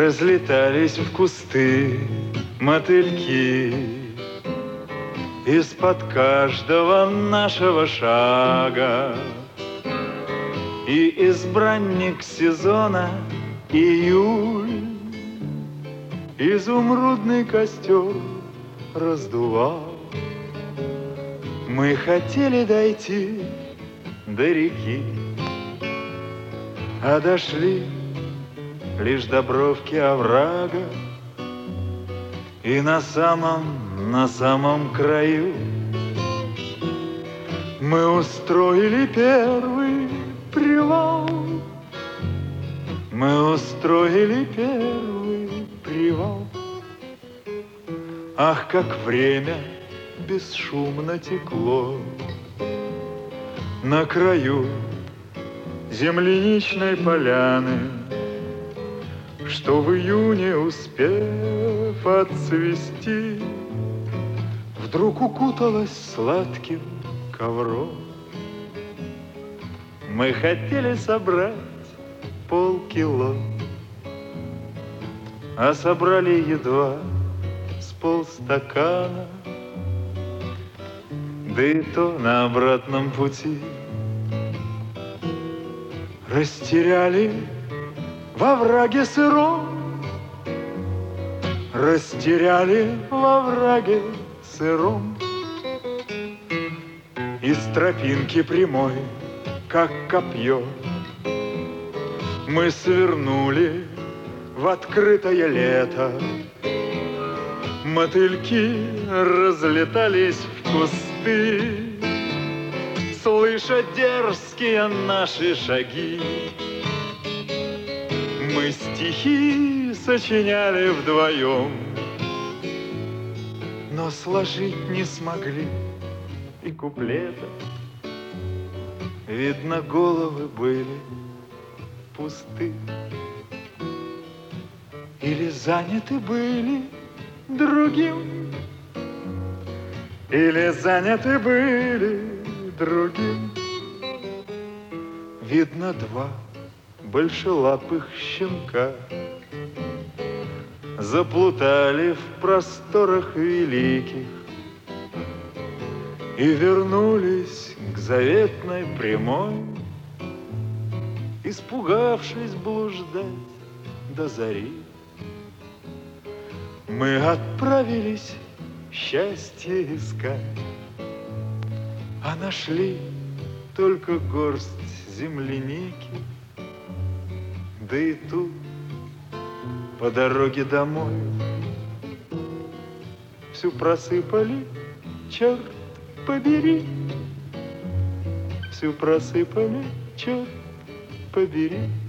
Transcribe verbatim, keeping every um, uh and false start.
Разлетались в кусты мотыльки. Из-под каждого нашего шага. И избранник сезона июль изумрудный костер раздувал. Мы хотели дойти до реки, а дошли лишь до бровки оврага. И на самом, на самом краю мы устроили первый привал. Мы устроили первый привал. Ах, как время бесшумно текло на краю земляничной поляны, что в июне, успев отцвести, вдруг укуталась сладким ковром. Мы хотели собрать полкило, а собрали едва с полстакана. Да и то на обратном пути растеряли во враге сыром. Растеряли во враге сыром. Из тропинки прямой, как копье, мы свернули в открытое лето. Мотыльки разлетались в кусты, слыша дерзкие наши шаги. Мы стихи сочиняли вдвоем, но сложить не смогли и куплета. Видно, головы были пусты или заняты были другим, или заняты были другим. Видно, два большелапых щенка заплутали в просторах великих и вернулись к заветной прямой, испугавшись блуждать до зари. Мы отправились счастье искать, а нашли только горсть земляники. Да и тут по дороге домой всю просыпали, черт побери. Всю просыпали, черт побери.